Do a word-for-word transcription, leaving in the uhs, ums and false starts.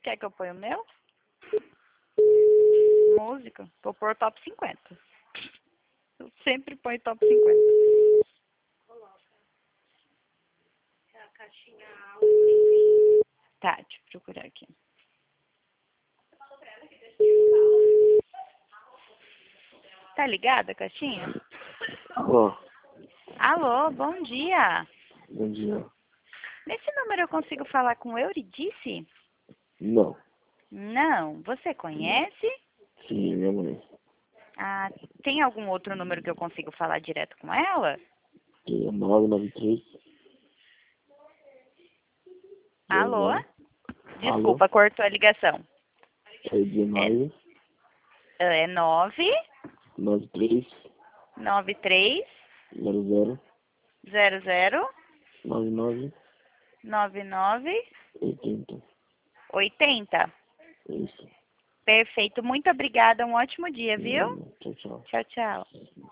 Quer que eu ponha o meu? Música? Vou pôr top cinquenta. Eu sempre ponho top cinquenta. É a caixinha alta. Tá, deixa eu procurar aqui. Tá ligada a caixinha? Alô, Alô, bom dia. bom dia. Nesse número eu consigo falar com Euridice? Não. Não. Você conhece? Sim, minha mãe. Ah, tem algum outro número que eu consigo falar direto com ela? Que é nove nove três. Alô? Alô? Desculpa, cortou a ligação. É dezenove, É nove nove três, nove três zero zero, zero zero nove nove, nove nove oitenta. oitenta. Isso. Perfeito. Muito obrigada. Um ótimo dia, viu? Tchau, tchau. Tchau, tchau.